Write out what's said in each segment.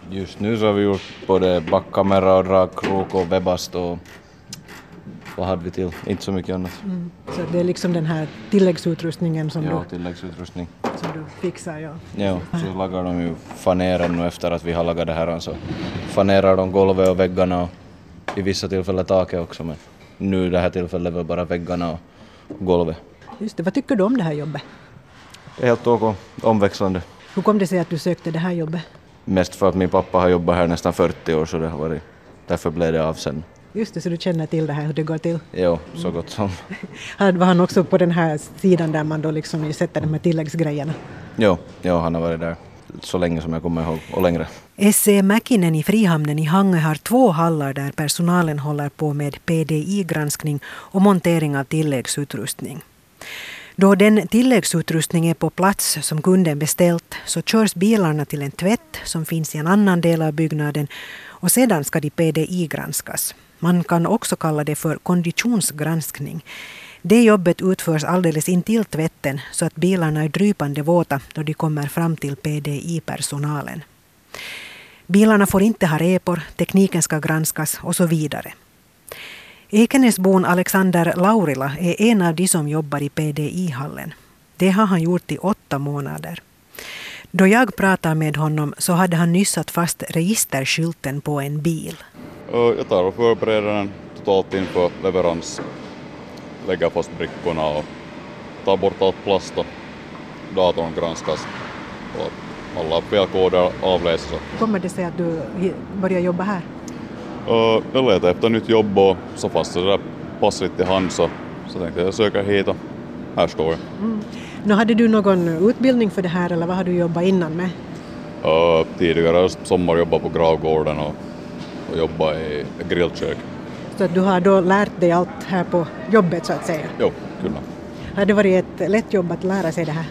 Just nu så har vi gjort både backkamera och dragkrok och webbast och vad hade vi till? Inte så mycket annat. Så det är liksom den här tilläggsutrustningen som, tilläggsutrustning. som du fixar? Ja. Ja, så lagar de ju faneren nu efter att vi har lagat det här. Så fanerar de golvet och väggarna och i vissa tillfällen taket också. Men nu i det här tillfället var bara väggarna och golvet. Just det, vad tycker du om det här jobbet? Helt okej, omväxlande. Hur kom det sig att du sökte det här jobbet? Mest för att min pappa har jobbat här nästan 40 år så det har varit, därför blev det av sen. Just det, så du känner till det här, hur det går till? Jo, så gott som. Var han också på den här sidan där man då liksom sätter de här tilläggsgrejerna? Jo, han har varit där så länge som jag kommer ihåg och längre. SC Mäkinen i Frihamnen i Hangö har 2 hallar där personalen håller på med PDI-granskning och montering av tilläggsutrustning. Då den tilläggsutrustning är på plats som kunden beställt så körs bilarna till en tvätt som finns i en annan del av byggnaden och sedan ska de PDI-granskas. Man kan också kalla det för konditionsgranskning. Det jobbet utförs alldeles intill tvätten så att bilarna är drypande våta då de kommer fram till PDI-personalen. Bilarna får inte ha repor, tekniken ska granskas och så vidare. Ekenäsbon Alexander Laurila är en av de som jobbar i PDI-hallen. Det har han gjort i 8 månader. Då jag pratar med honom så hade han nyss satt fast registerskylten på en bil. Jag tar och förbereder den totalt inför leverans. Lägger fast brickorna och tar bort allt plast och datorn granskas. Och alla felkoder avläses. Kommer det sig att du börjar jobba här? Jag letar efter nytt jobb och så fast det där passligt till hand så tänkte jag söka hit och här står jag. Nu hade du någon utbildning för det här eller vad har du jobbat innan med? Tidigare sommarjobbat på Gravgården och jobbat i grillkök. Så att du har då lärt dig allt här på jobbet så att säga? Jo, kyllä. Har det varit ett lätt jobb att lära sig det här?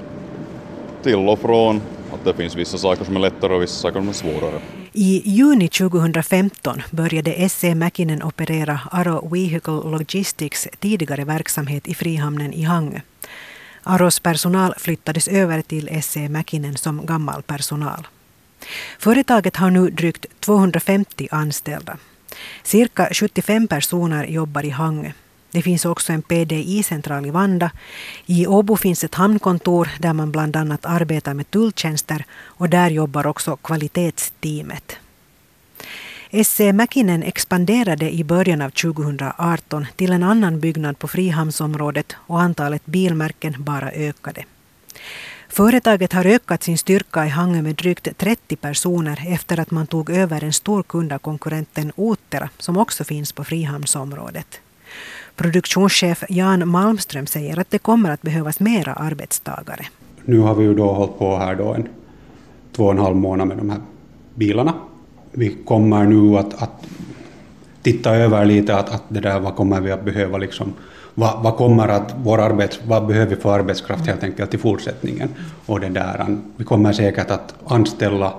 Till och från. Att det finns vissa saker som är lättare och vissa saker som är svårare. I juni 2015 började SC Mäkinen operera Aro Vehicle Logistics tidigare verksamhet i Frihamnen i Hangö. Aros personal flyttades över till SC Mäkinen som gammal personal. Företaget har nu drygt 250 anställda. Cirka 75 personer jobbar i Hangö. Det finns också en PDI-central i Vanda. I Åbo finns ett hamnkontor där man bland annat arbetar med tulltjänster och där jobbar också kvalitetsteamet. SC Mäkinen expanderade i början av 2018 till en annan byggnad på Frihamnsområdet och antalet bilmärken bara ökade. Företaget har ökat sin styrka i Hangö med drygt 30 personer efter att man tog över en stor kund av konkurrenten Otera som också finns på Frihamnsområdet. Produktionschef Jan Malmström säger att det kommer att behövas mera arbetstagare. Nu har vi ju då hållit på här då 2,5 månader med de här bilarna. Vi kommer nu att titta över lite att det där, vad kommer vi att behöva liksom, vad kommer att vad behöver vi för arbetskraft helt enkelt i fortsättningen. Och det där, vi kommer säkert att anställa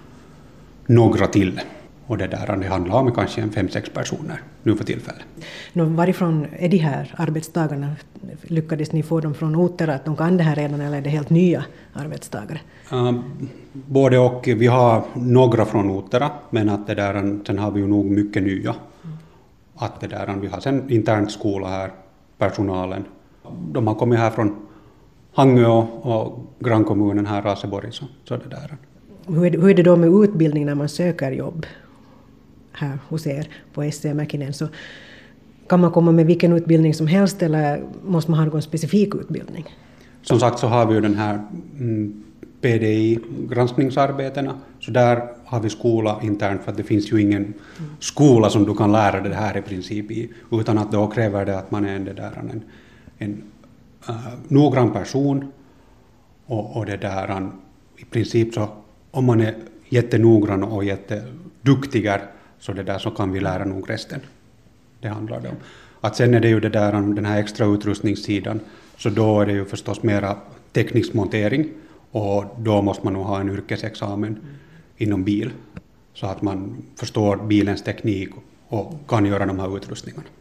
några till. Och det handlar om kanske 5-6 personer nu för tillfället. Varifrån är de här arbetstagarna? Lyckades ni få dem från Otera att de kan det här redan eller är det helt nya arbetstagare? Både och. Vi har några från Otera men att det där, sen har vi ju nog mycket nya. Att det där, vi har sen internt skola här, personalen. De har kommit här från Hangö och grannkommunen här, Raseborg. Så det där. Hur är det då med utbildning när man söker jobb här hos er på SC Mäkinen? Så kan man komma med vilken utbildning som helst eller måste man ha någon specifik utbildning? Som sagt så har vi ju den här PDI-granskningsarbetena. Så där har vi skola internt för att det finns ju ingen skola som du kan lära dig det här i princip i. Utan att då kräver det att man är en noggrann person och det där i princip så om man är jättenoggrann och jätteduktiga så kan vi lära nog resten. Det handlar det om. Att sen är det ju det där, den här extra utrustningssidan, så då är det ju förstås mera teknisk montering och då måste man nog ha en yrkesexamen inom bil så att man förstår bilens teknik och kan göra de här utrustningarna.